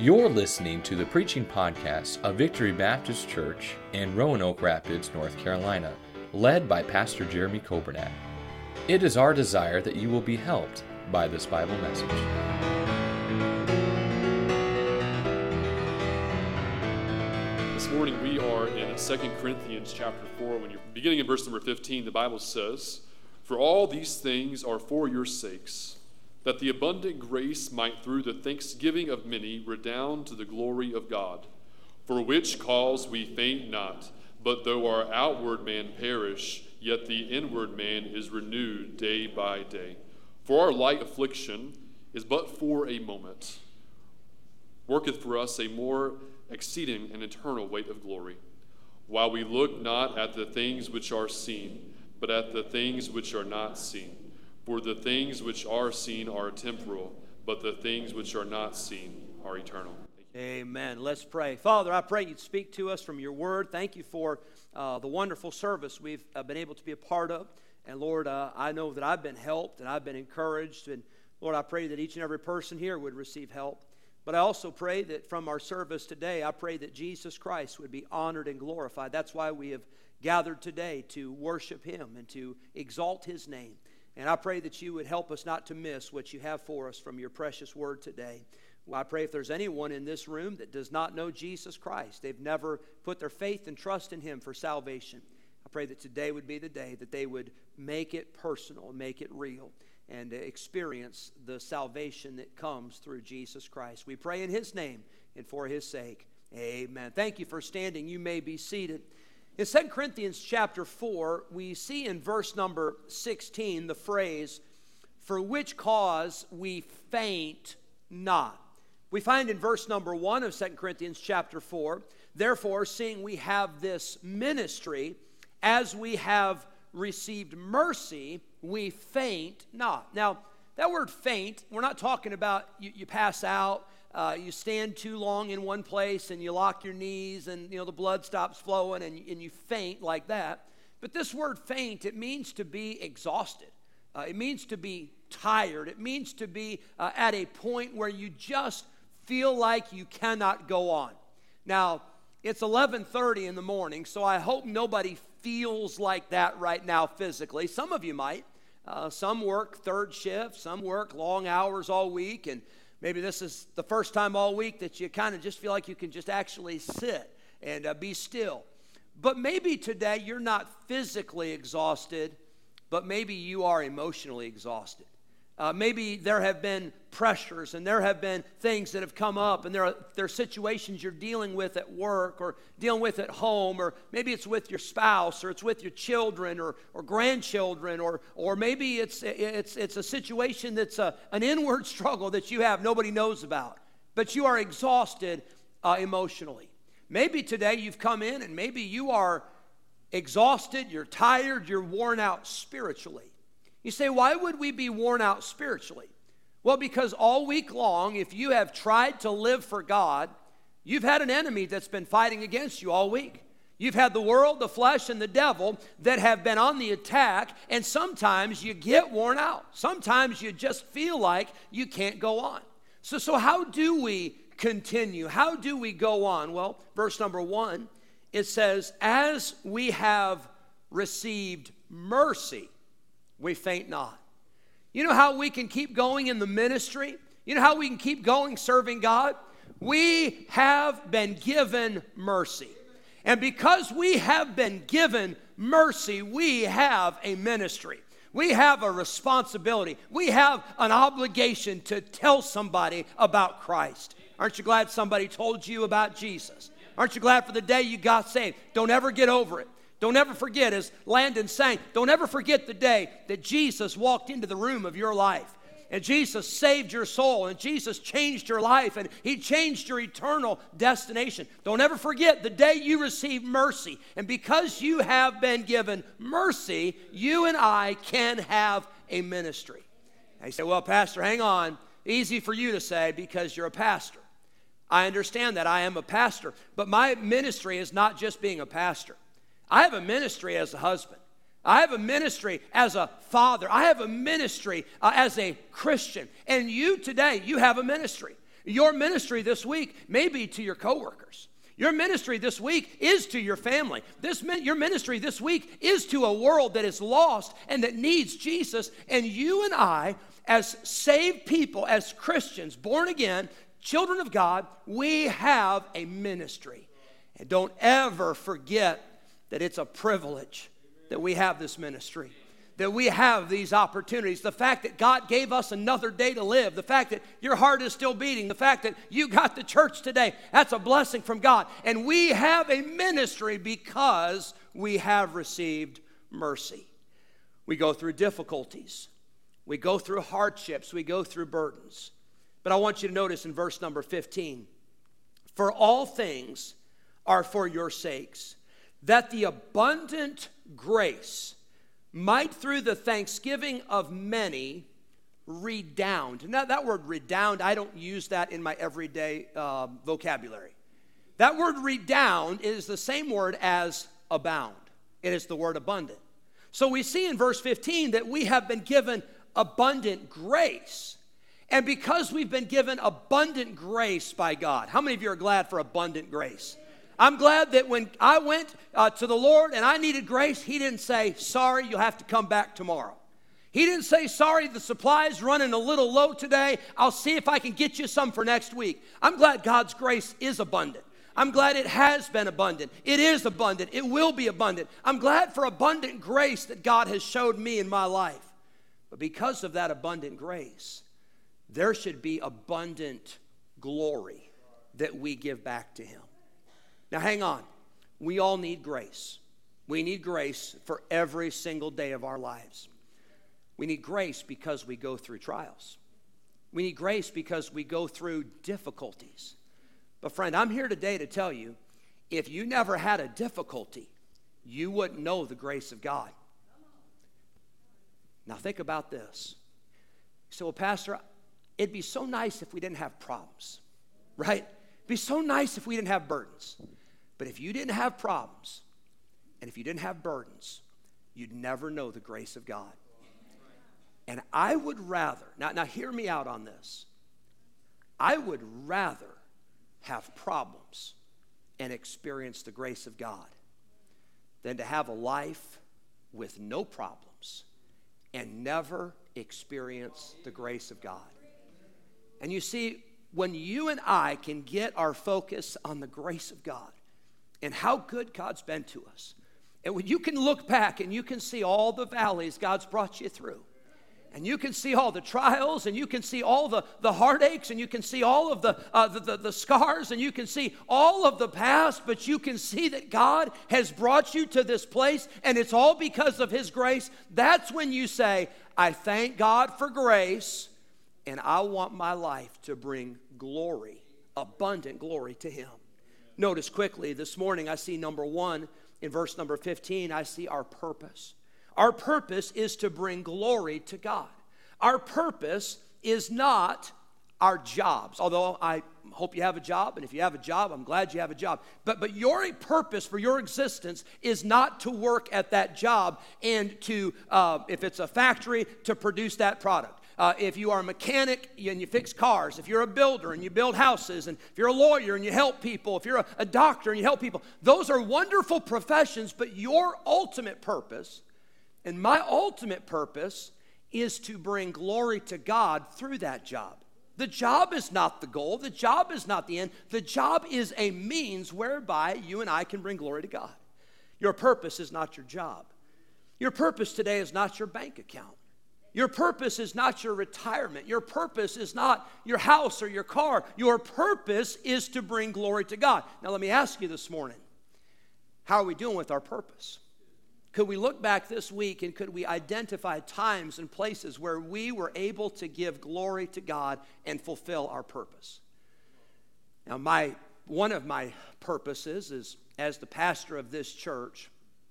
You're listening to the preaching podcast of Victory Baptist Church in Roanoke Rapids, North Carolina, led by Pastor Jeremy Coburnack. It is our desire that you will be helped by this Bible message. This morning we are in 2 Corinthians chapter 4. When you're beginning in verse number 15, the Bible says, "For all these things are for your sakes, that the abundant grace might through the thanksgiving of many redound to the glory of God. For which cause we faint not, but though our outward man perish, yet the inward man is renewed day by day. For our light affliction is but for a moment, worketh for us a more exceeding and eternal weight of glory, while we look not at the things which are seen, but at the things which are not seen. For the things which are seen are temporal, but the things which are not seen are eternal." Amen. Let's pray. Father, I pray you'd speak to us from your word. Thank you for the wonderful service we've been able to be a part of. And Lord, I know that I've been helped and I've been encouraged. And Lord, I pray that each and every person here would receive help. But I also pray that from our service today, I pray that Jesus Christ would be honored and glorified. That's why we have gathered today, to worship him and to exalt his name. And I pray that you would help us not to miss what you have for us from your precious word today. Well, I pray if there's anyone in this room that does not know Jesus Christ, they've never put their faith and trust in him for salvation, I pray that today would be the day that they would make it personal, make it real, and experience the salvation that comes through Jesus Christ. We pray in his name and for his sake. Amen. Thank you for standing. You may be seated. In 2 Corinthians chapter 4, we see in verse number 16 the phrase, "For which cause we faint not." We find in verse number 1 of 2 Corinthians chapter 4, "Therefore, seeing we have this ministry, as we have received mercy, we faint not." Now, that word faint, we're not talking about you pass out, you stand too long in one place and you lock your knees and the blood stops flowing and you faint like that. But this word faint, it means to be exhausted. It means to be tired. It means to be at a point where you just feel like you cannot go on. Now, it's 11:30 in the morning, so I hope nobody feels like that right now physically. Some of you might. Some work third shift. Some work long hours all week, and maybe this is the first time all week that you kind of just feel like you can just actually sit and be still. But maybe today you're not physically exhausted, but maybe you are emotionally exhausted. Maybe there have been pressures and there have been things that have come up, and there are situations you're dealing with at work or dealing with at home, or maybe it's with your spouse or it's with your children or grandchildren, or maybe it's a situation that's an inward struggle that you have nobody knows about, but you are exhausted emotionally. Maybe today you've come in and maybe you are exhausted, you're tired, you're worn out spiritually. You say, why would we be worn out spiritually? Well, because all week long, if you have tried to live for God, you've had an enemy that's been fighting against you all week. You've had the world, the flesh, and the devil that have been on the attack, and sometimes you get worn out. Sometimes you just feel like you can't go on. So how do we continue? How do we go on? Well, verse number 1, it says, "As we have received mercy, we faint not." You know how we can keep going in the ministry? You know how we can keep going serving God? We have been given mercy. And because we have been given mercy, we have a ministry. We have a responsibility. We have an obligation to tell somebody about Christ. Aren't you glad somebody told you about Jesus? Aren't you glad for the day you got saved? Don't ever get over it. Don't ever forget, as Landon sang, don't ever forget the day that Jesus walked into the room of your life. And Jesus saved your soul, and Jesus changed your life, and he changed your eternal destination. Don't ever forget the day you received mercy. And because you have been given mercy, you and I can have a ministry. And you say, well, Pastor, hang on. Easy for you to say because you're a pastor. I understand that. I am a pastor. But my ministry is not just being a pastor. I have a ministry as a husband. I have a ministry as a father. I have a ministry as a Christian. And you today, you have a ministry. Your ministry this week may be to your coworkers. Your ministry this week is to your family. Your ministry this week is to a world that is lost and that needs Jesus. And you and I, as saved people, as Christians, born again, children of God, we have a ministry. And don't ever forget that it's a privilege that we have this ministry, that we have these opportunities. The fact that God gave us another day to live, the fact that your heart is still beating, the fact that you got to church today, that's a blessing from God. And we have a ministry because we have received mercy. We go through difficulties. We go through hardships. We go through burdens. But I want you to notice in verse number 15, for all things are for your sakes, that the abundant grace might through the thanksgiving of many redound. Now that word redound, I don't use that in my everyday vocabulary. That word redound is the same word as abound. It is the word abundant. So we see in verse 15 that we have been given abundant grace. And because we've been given abundant grace by God, how many of you are glad for abundant grace? I'm glad that when I went to the Lord and I needed grace, He didn't say, sorry, you'll have to come back tomorrow. He didn't say, sorry, the supply is running a little low today. I'll see if I can get you some for next week. I'm glad God's grace is abundant. I'm glad it has been abundant. It is abundant. It will be abundant. I'm glad for abundant grace that God has showed me in my life. But because of that abundant grace, there should be abundant glory that we give back to Him. Now hang on. We all need grace. We need grace for every single day of our lives. We need grace because we go through trials. We need grace because we go through difficulties. But friend, I'm here today to tell you, if you never had a difficulty, you wouldn't know the grace of God. Now think about this. So, well, Pastor, it'd be so nice if we didn't have problems, right? It'd be so nice if we didn't have burdens. But if you didn't have problems, and if you didn't have burdens, you'd never know the grace of God. And I would rather, now hear me out on this. I would rather have problems and experience the grace of God than to have a life with no problems and never experience the grace of God. And you see, when you and I can get our focus on the grace of God and how good God's been to us, and when you can look back and you can see all the valleys God's brought you through, and you can see all the trials, and you can see all the heartaches, and you can see all of the scars, and you can see all of the past, but you can see that God has brought you to this place, and it's all because of His grace. That's when you say, I thank God for grace, and I want my life to bring glory, abundant glory to Him. Notice quickly, this morning I see number 1, in verse number 15, I see our purpose. Our purpose is to bring glory to God. Our purpose is not our jobs, although I hope you have a job, and if you have a job, I'm glad you have a job. But your purpose for your existence is not to work at that job and to, if it's a factory, to produce that product. If you are a mechanic and you fix cars, if you're a builder and you build houses, and if you're a lawyer and you help people, if you're a doctor and you help people, those are wonderful professions, but your ultimate purpose, and my ultimate purpose, is to bring glory to God through that job. The job is not the goal. The job is not the end. The job is a means whereby you and I can bring glory to God. Your purpose is not your job. Your purpose today is not your bank account. Your purpose is not your retirement. Your purpose is not your house or your car. Your purpose is to bring glory to God. Now let me ask you this morning, how are we doing with our purpose? Could we look back this week and could we identify times and places where we were able to give glory to God and fulfill our purpose? Now one of my purposes is, as the pastor of this church,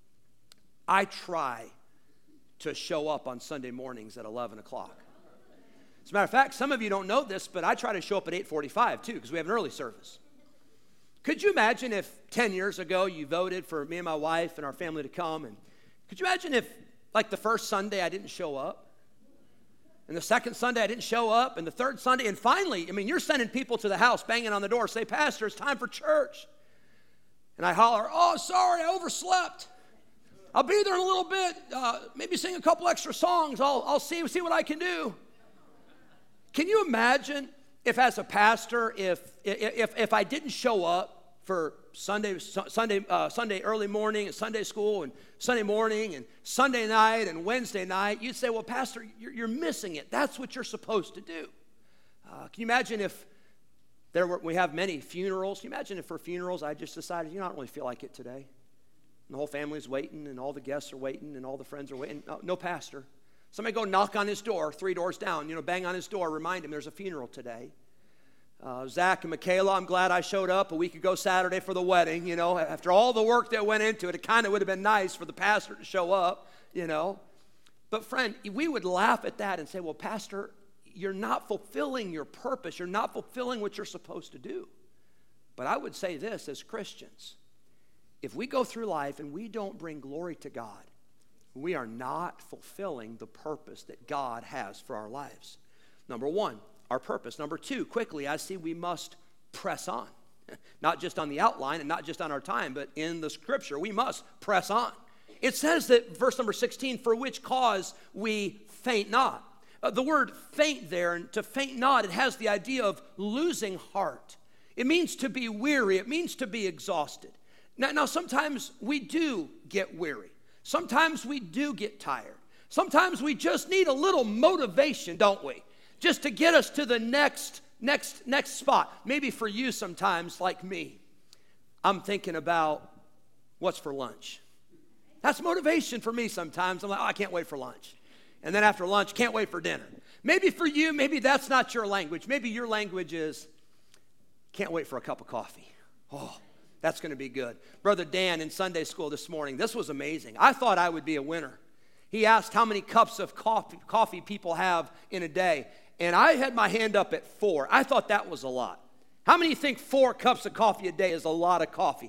I try to show up on Sunday mornings at 11 o'clock. As a matter of fact, some of you don't know this, but I try to show up at 8:45 too, because we have an early service. Could you imagine if 10 years ago you voted for me and my wife and our family to come, and could you imagine if, like the first Sunday, I didn't show up? And the second Sunday, I didn't show up. And the third Sunday, and finally, I mean, you're sending people to the house, banging on the door, say, Pastor, it's time for church. And I holler, oh, sorry, I overslept. I'll be there in a little bit, maybe sing a couple extra songs. I'll see what I can do. Can you imagine if as a pastor, if I didn't show up for Sunday early morning and Sunday school and Sunday morning and Sunday night and Wednesday night, you'd say, well, Pastor, you're missing it. That's what you're supposed to do. Can you imagine if we have many funerals? Can you imagine if for funerals I just decided, I don't really feel like it today. And the whole family's waiting and all the guests are waiting and all the friends are waiting. No pastor. Somebody go knock on his door, 3 doors down, bang on his door, remind him there's a funeral today. Zach and Michaela, I'm glad I showed up a week ago Saturday for the wedding, After all the work that went into it, it kind of would have been nice for the pastor to show up, But friend, we would laugh at that and say, well, Pastor, you're not fulfilling your purpose. You're not fulfilling what you're supposed to do. But I would say this as Christians. If we go through life and we don't bring glory to God, we are not fulfilling the purpose that God has for our lives. Number one, our purpose. Number two, quickly, I see we must press on. Not just on the outline and not just on our time, but in the scripture, we must press on. It says that, verse number 16, for which cause we faint not. The word faint there, and to faint not, it has the idea of losing heart. It means to be weary. It means to be exhausted. Now, sometimes we do get weary. Sometimes we do get tired. Sometimes we just need a little motivation, don't we? Just to get us to the next spot. Maybe for you sometimes, like me, I'm thinking about what's for lunch. That's motivation for me sometimes. I'm like, I can't wait for lunch. And then after lunch, can't wait for dinner. Maybe for you, maybe that's not your language. Maybe your language is, can't wait for a cup of coffee. Oh, that's going to be good. Brother Dan in Sunday school this morning, this was amazing. I thought I would be a winner. He asked how many cups of coffee people have in a day. And I had my hand up at 4. I thought that was a lot. How many think 4 cups of coffee a day is a lot of coffee?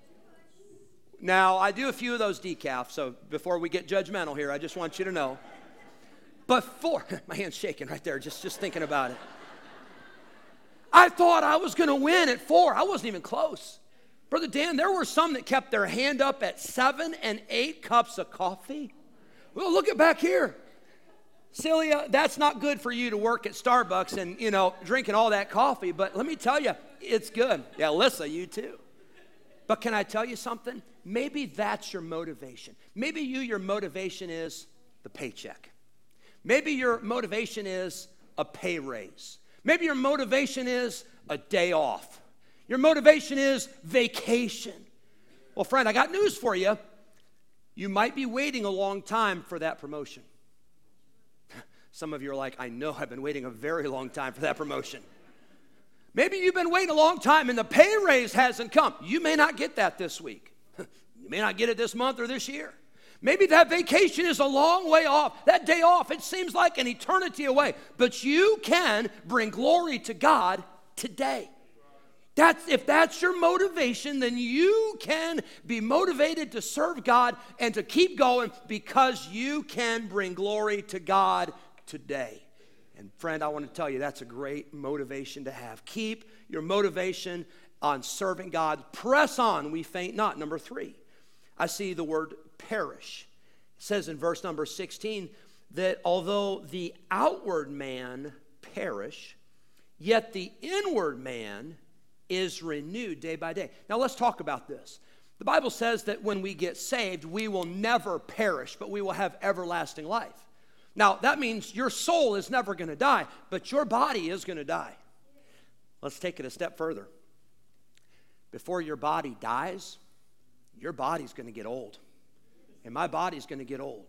Now, I do a few of those decaf, so before we get judgmental here, I just want you to know. But 4, my hand's shaking right there, just thinking about it. I thought I was going to win at 4. I wasn't even close. Brother Dan, there were some that kept their hand up at 7 and 8 cups of coffee. Well, look at back here. Celia, that's not good for you to work at Starbucks and, drinking all that coffee. But let me tell you, it's good. Yeah, Alyssa, you too. But can I tell you something? Maybe that's your motivation. Maybe your motivation is the paycheck. Maybe your motivation is a pay raise. Maybe your motivation is a day off. Your motivation is vacation. Well, friend, I got news for you. You might be waiting a long time for that promotion. Some of you are like, I know I've been waiting a very long time for that promotion. Maybe you've been waiting a long time and the pay raise hasn't come. You may not get that this week. You may not get it this month or this year. Maybe that vacation is a long way off. That day off, it seems like an eternity away. But you can bring glory to God today. If that's your motivation, then you can be motivated to serve God and to keep going because you can bring glory to God today. And friend, I want to tell you that's a great motivation to have. Keep your motivation on serving God. Press on, we faint not. Number 3, I see the word perish. It says in verse number 16 that although the outward man perish, yet the inward man is renewed day by day. Now let's talk about this. The Bible says that when we get saved, we will never perish, but we will have everlasting life. Now that means your soul is never going to die, but your body is going to die. Let's take it a step further. Before your body dies, your body's going to get old. And my body's going to get old.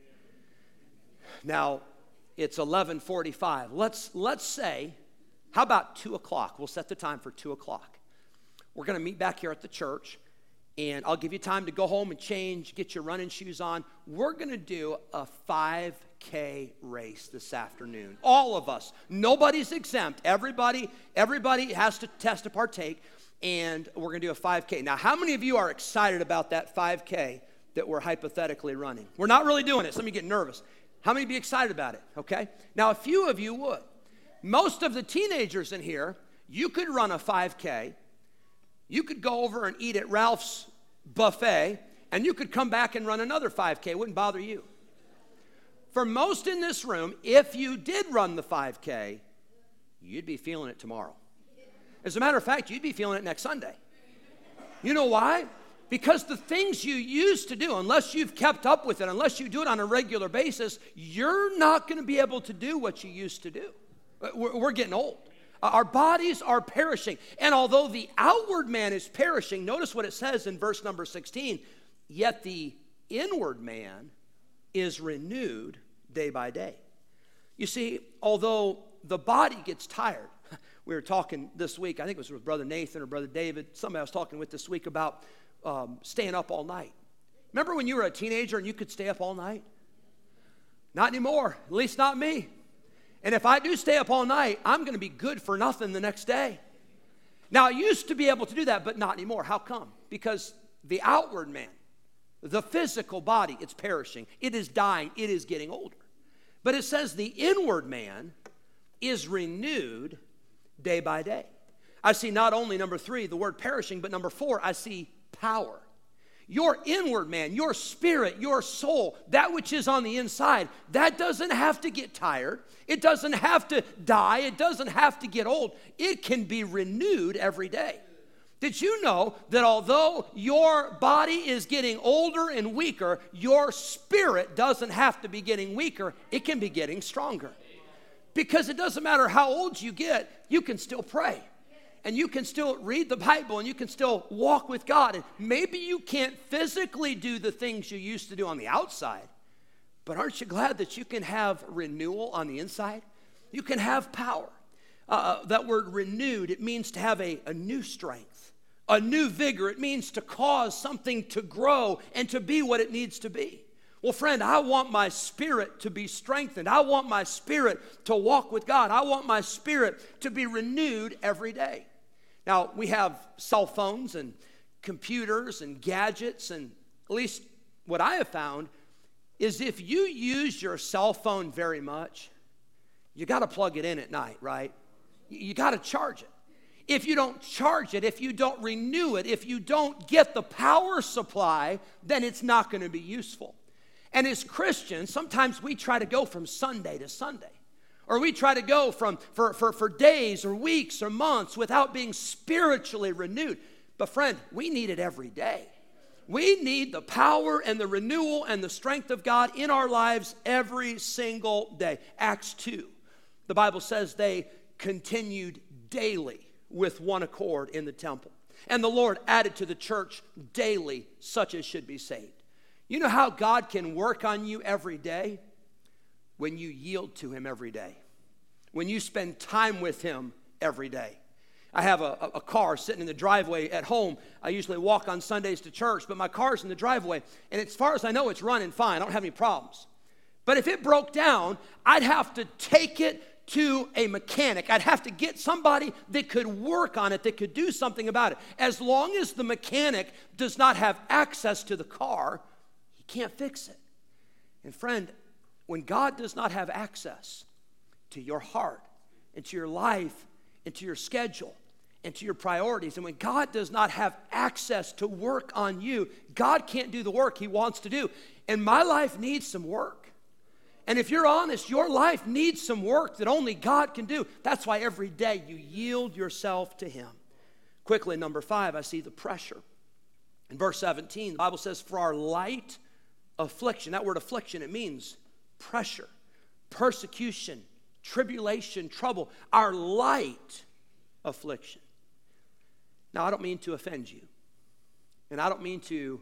Now, it's 11:45. Let's say, how about 2 o'clock? We'll set the time for 2 o'clock. We're going to meet back here at the church, and I'll give you time to go home and change, get your running shoes on. We're going to do a 5K race this afternoon. All of us. Nobody's exempt. Everybody has to test to partake, and we're going to do a 5K. Now, how many of you are excited about that 5K that we're hypothetically running? We're not really doing it. Some of you get nervous. How many be excited about it? Okay. Now, a few of you would. Most of the teenagers in here, you could run a 5K. You could go over and eat at Ralph's buffet, and you could come back and run another 5K. It wouldn't bother you. For most in this room, if you did run the 5K, you'd be feeling it tomorrow. As a matter of fact, you'd be feeling it next Sunday. You know why? Because the things you used to do, unless you've kept up with it, unless you do it on a regular basis, you're not going to be able to do what you used to do. We're getting old. Our bodies are perishing. And although the outward man is perishing, notice what it says in verse number 16, yet the inward man is renewed day by day. You see, although the body gets tired, we were talking this week, I think it was with Brother Nathan or Brother David, somebody I was talking with this week about staying up all night. Remember when you were a teenager and you could stay up all night? Not anymore, at least not me. And if I do stay up all night, I'm going to be good for nothing the next day. Now, I used to be able to do that, but not anymore. How come? Because the outward man, the physical body, it's perishing. It is dying. It is getting older. But it says the inward man is renewed day by day. I see not only number 3, the word perishing, but number 4, I see power. Your inward man, your spirit, your soul, that which is on the inside, that doesn't have to get tired. It doesn't have to die. It doesn't have to get old. It can be renewed every day. Did you know that although your body is getting older and weaker, your spirit doesn't have to be getting weaker. It can be getting stronger. Because it doesn't matter how old you get, you can still pray. And you can still read the Bible, and you can still walk with God. And maybe you can't physically do the things you used to do on the outside, but aren't you glad that you can have renewal on the inside? You can have power. That word renewed, it means to have a new strength, a new vigor. It means to cause something to grow and to be what it needs to be. Well, friend, I want my spirit to be strengthened. I want my spirit to walk with God. I want my spirit to be renewed every day. Now, we have cell phones and computers and gadgets, and at least what I have found is if you use your cell phone very much, you got to plug it in at night, right? You got to charge it. If you don't charge it, if you don't renew it, if you don't get the power supply, then it's not going to be useful. And as Christians, sometimes we try to go from Sunday to Sunday. Or we try to go for days or weeks or months without being spiritually renewed. But friend, we need it every day. We need the power and the renewal and the strength of God in our lives every single day. Acts 2, the Bible says they continued daily with one accord in the temple. And the Lord added to the church daily such as should be saved. You know how God can work on you every day? When you yield to Him every day. When you spend time with Him every day. I have a car sitting in the driveway at home. I usually walk on Sundays to church, but my car's in the driveway, and as far as I know, it's running fine. I don't have any problems. But if it broke down, I'd have to take it to a mechanic. I'd have to get somebody that could work on it, that could do something about it. As long as the mechanic does not have access to the car, he can't fix it. And friend, when God does not have access to your heart and to your life and to your schedule and to your priorities, and when God does not have access to work on you, God can't do the work He wants to do. And my life needs some work. And if you're honest, your life needs some work that only God can do. That's why every day you yield yourself to Him. Quickly, number 5, I see the pressure. In verse 17, the Bible says, for our light affliction, that word affliction, it means pressure, persecution, tribulation, trouble, our light affliction. Now, I don't mean to offend you, and I don't mean to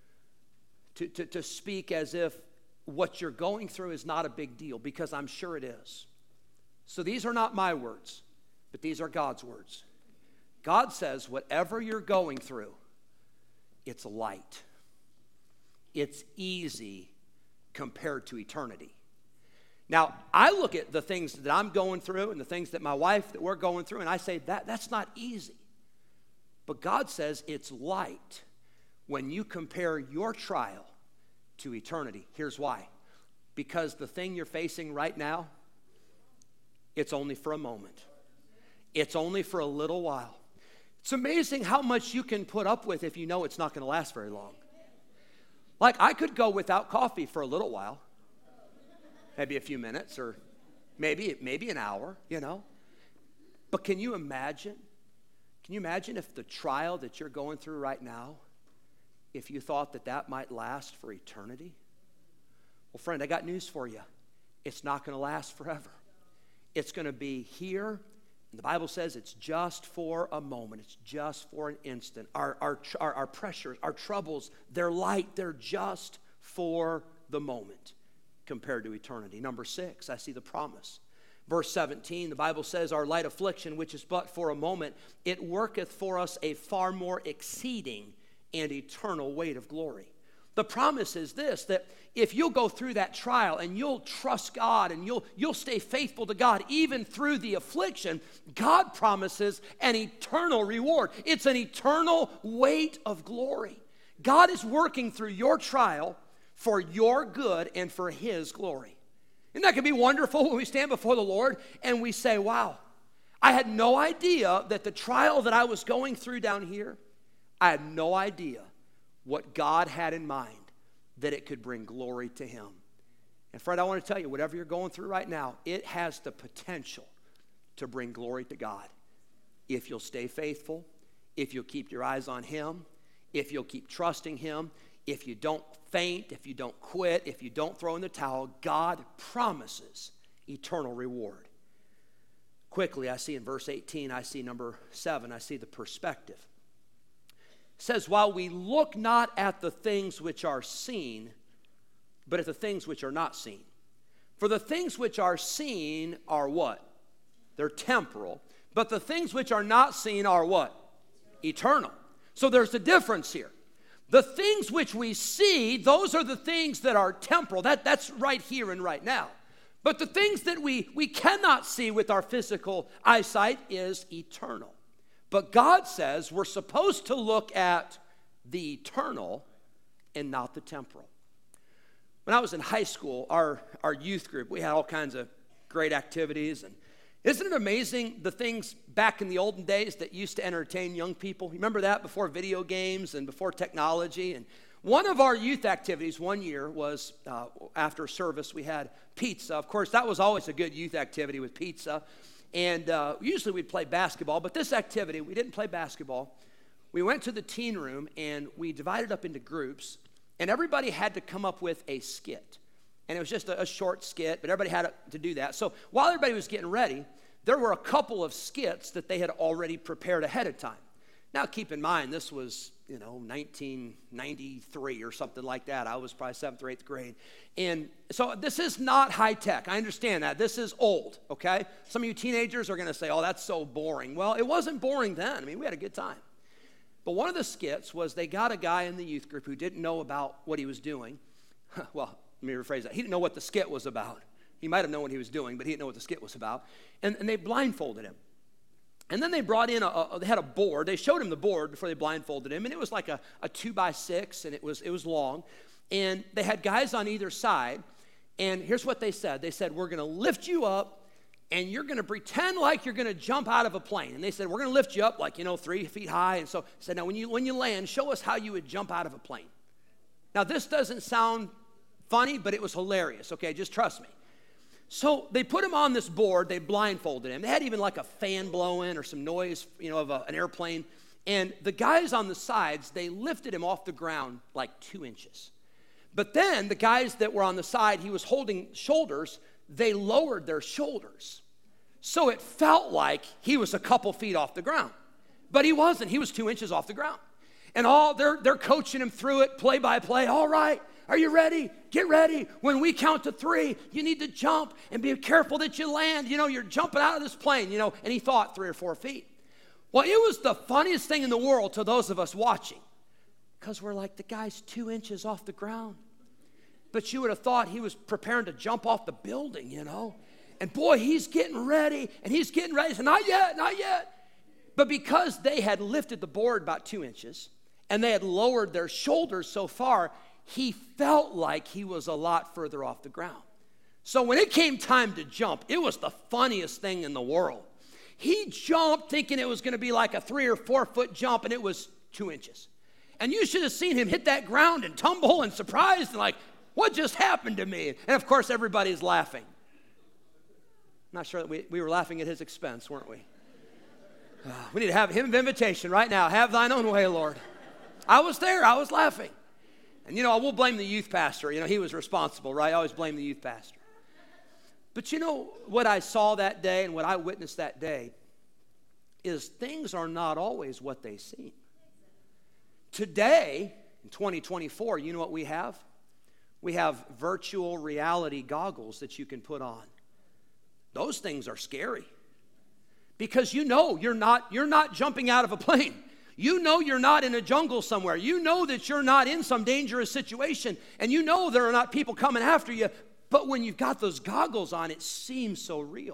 speak as if what you're going through is not a big deal, because I'm sure it is. So these are not my words, but these are God's words. God says whatever you're going through, it's light. It's easy compared to eternity. Now, I look at the things that I'm going through and the things that my wife, that we're going through, and I say, that's not easy. But God says it's light when you compare your trial to eternity. Here's why. Because the thing you're facing right now, it's only for a moment. It's only for a little while. It's amazing how much you can put up with if you know it's not going to last very long. Like, I could go without coffee for a little while. Maybe a few minutes or maybe an hour, you know. But can you imagine? Can you imagine if the trial that you're going through right now, if you thought that that might last for eternity? Well, friend, I got news for you. It's not going to last forever. It's going to be here. And the Bible says it's just for a moment. It's just for an instant. Our pressures, our troubles, they're light. They're just for the moment compared to eternity. Number 6, I see the promise. Verse 17, the Bible says, our light affliction, which is but for a moment, it worketh for us a far more exceeding and eternal weight of glory. The promise is this, that if you'll go through that trial and you'll trust God and you'll stay faithful to God even through the affliction, God promises an eternal reward. It's an eternal weight of glory. God is working through your trial for your good and for His glory. Isn't that going to be wonderful when we stand before the Lord and we say, wow, I had no idea that the trial that I was going through down here, I had no idea what God had in mind, that it could bring glory to Him. And friend, I want to tell you, whatever you're going through right now, it has the potential to bring glory to God. If you'll stay faithful, if you'll keep your eyes on Him, if you'll keep trusting Him, if you don't faint, if you don't quit, if you don't throw in the towel, God promises eternal reward. Quickly, I see in verse 18, I see number 7, I see the perspective. It says, while we look not at the things which are seen, but at the things which are not seen. For the things which are seen are what? They're temporal. But the things which are not seen are what? Eternal. So there's a difference here. The things which we see, those are the things that are temporal. That's right here and right now. But the things that we cannot see with our physical eyesight is eternal. But God says we're supposed to look at the eternal and not the temporal. When I was in high school, our youth group, we had all kinds of great activities. And isn't it amazing the things back in the olden days that used to entertain young people? You remember that before video games and before technology? And one of our youth activities one year was after service, we had pizza. Of course, that was always a good youth activity with pizza. And usually we'd play basketball, but this activity, we didn't play basketball. We went to the teen room and we divided up into groups, and everybody had to come up with a skit. And it was just a short skit, but everybody had to do that. So while everybody was getting ready, there were a couple of skits that they had already prepared ahead of time. Now keep in mind, this was, 1993 or something like that. I was probably 7th or 8th grade. And so this is not high tech. I understand that. This is old, okay? Some of you teenagers are going to say, oh, that's so boring. Well, it wasn't boring then. I mean, we had a good time. But one of the skits was they got a guy in the youth group who didn't know about what he was doing. Well, let me rephrase that. He didn't know what the skit was about. He might have known what he was doing, but he didn't know what the skit was about. And they blindfolded him. And then they brought in, they had a board. They showed him the board before they blindfolded him. And it was like a 2x6, and it was long. And they had guys on either side. And here's what they said. They said, we're going to lift you up, and you're going to pretend like you're going to jump out of a plane. And they said, we're going to lift you up like, 3 feet high. And so said, now when you land, show us how you would jump out of a plane. Now this doesn't sound funny, but it was hilarious. Okay, just trust me. So they put him on this board, they blindfolded him. They had even like a fan blowing or some noise, of an airplane. And the guys on the sides, they lifted him off the ground like 2 inches. But then the guys that were on the side, he was holding shoulders, they lowered their shoulders. So it felt like he was a couple feet off the ground. But he wasn't. He was 2 inches off the ground. And they're coaching him through it, play by play. All right, are you ready? Get ready. When we count to 3, you need to jump and be careful that you land. You're jumping out of this plane, And he thought 3 or 4 feet. Well, it was the funniest thing in the world to those of us watching. Because we're like, the guy's 2 inches off the ground. But you would have thought he was preparing to jump off the building, And boy, he's getting ready. And he's getting ready. He said, not yet, not yet. But because they had lifted the board about 2 inches, and they had lowered their shoulders so far, he felt like he was a lot further off the ground. So when it came time to jump, it was the funniest thing in the world. He jumped thinking it was going to be like a 3 or 4 foot jump, and it was 2 inches. And you should have seen him hit that ground and tumble and surprised and like, what just happened to me? And of course, everybody's laughing. I'm not sure that we were laughing at his expense, weren't we? We need to have him an invitation right now. Have thine own way, Lord. I was there. I was laughing. And, I will blame the youth pastor. He was responsible, right? I always blame the youth pastor. But what I saw that day and what I witnessed that day is things are not always what they seem. Today, in 2024, you know what we have? We have virtual reality goggles that you can put on. Those things are scary because you're not jumping out of a plane. You're not in a jungle somewhere. That you're not in some dangerous situation, and there are not people coming after you. But when you've got those goggles on, it seems so real.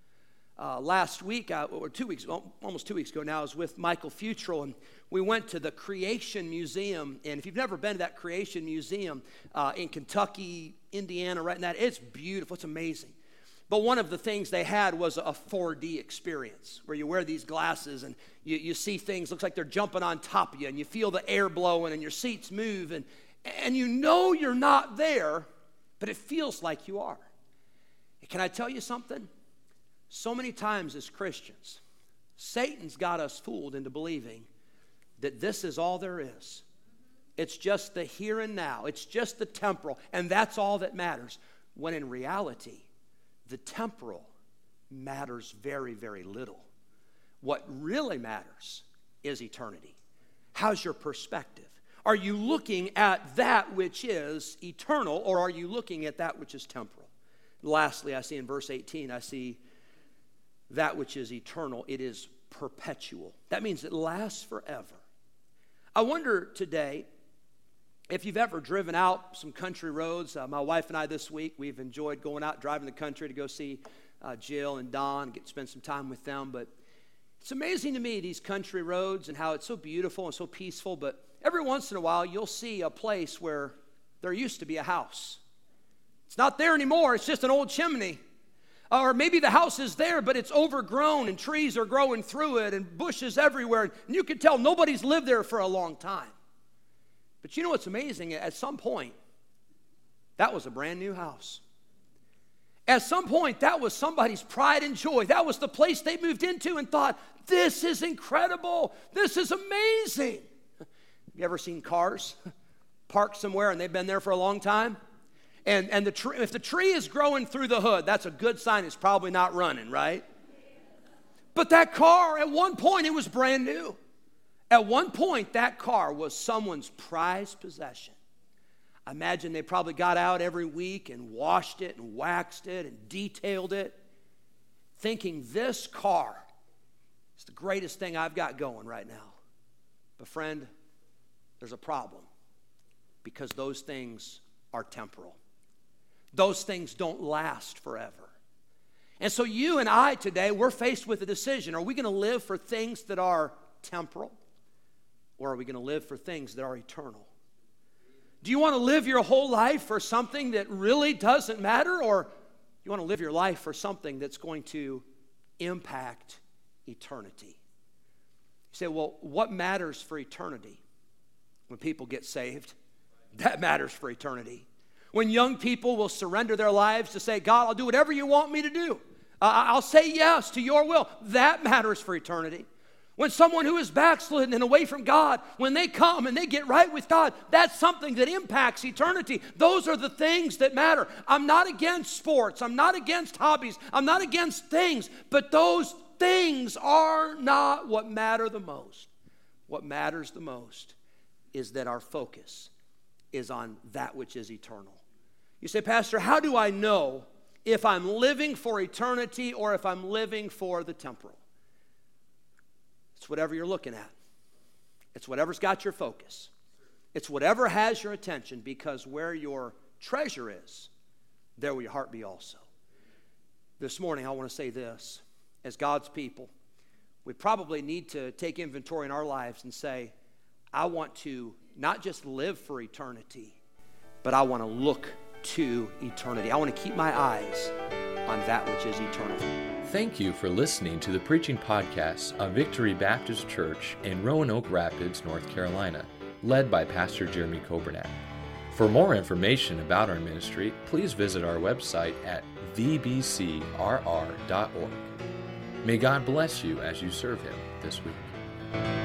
Last week, or 2 weeks, almost 2 weeks ago now, I was with Michael Futrell, and we went to the Creation Museum. And if you've never been to that Creation Museum in Kentucky, Indiana, right in that, it's beautiful. It's amazing. But one of the things they had was a 4D experience where you wear these glasses and you see things, looks like they're jumping on top of you, and you feel the air blowing and your seats move, and you're not there, but it feels like you are. Can I tell you something? So many times as Christians, Satan's got us fooled into believing that this is all there is. It's just the here and now. It's just the temporal, and that's all that matters. When in reality, the temporal matters very, very little. What really matters is eternity. How's your perspective? Are you looking at that which is eternal, or are you looking at that which is temporal? Lastly, I see in verse 18, I see that which is eternal. It is perpetual. That means it lasts forever. I wonder today if you've ever driven out some country roads. My wife and I this week, we've enjoyed going out driving the country to go see Jill and Don, spend some time with them. But it's amazing to me, these country roads and how it's so beautiful and so peaceful. But every once in a while, you'll see a place where there used to be a house. It's not there anymore. It's just an old chimney. Or maybe the house is there, but it's overgrown and trees are growing through it and bushes everywhere. And you can tell nobody's lived there for a long time. But you know what's amazing? At some point, that was a brand new house. At some point, that was somebody's pride and joy. That was the place they moved into and thought, this is incredible. This is amazing. You ever seen cars parked somewhere and they've been there for a long time? And if the tree is growing through the hood, that's a good sign it's probably not running, right? But that car, at one point, it was brand new. At one point, that car was someone's prized possession. I imagine they probably got out every week and washed it and waxed it and detailed it, thinking this car is the greatest thing I've got going right now. But friend, there's a problem because those things are temporal. Those things don't last forever. And so you and I today, we're faced with a decision. Are we going to live for things that are temporal? Or are we going to live for things that are eternal? Do you want to live your whole life for something that really doesn't matter? Or do you want to live your life for something that's going to impact eternity? You say, well, what matters for eternity? When people get saved, that matters for eternity. When young people will surrender their lives to say, God, I'll do whatever you want me to do. I'll say yes to your will. That matters for eternity. When someone who is backslidden and away from God, when they come and they get right with God, that's something that impacts eternity. Those are the things that matter. I'm not against sports. I'm not against hobbies. I'm not against things. But those things are not what matter the most. What matters the most is that our focus is on that which is eternal. You say, Pastor, how do I know if I'm living for eternity or if I'm living for the temporal? It's whatever you're looking at. It's whatever's got your focus. It's whatever has your attention, because where your treasure is, there will your heart be also. This morning, I want to say this. As God's people, we probably need to take inventory in our lives and say, I want to not just live for eternity, but I want to look to eternity. I want to keep my eyes on that which is eternal. Thank you for listening to the preaching podcast of Victory Baptist Church in Roanoke Rapids, North Carolina, led by Pastor Jeremy Coburnack. For more information about our ministry, please visit our website at vbcrr.org. May God bless you as you serve Him this week.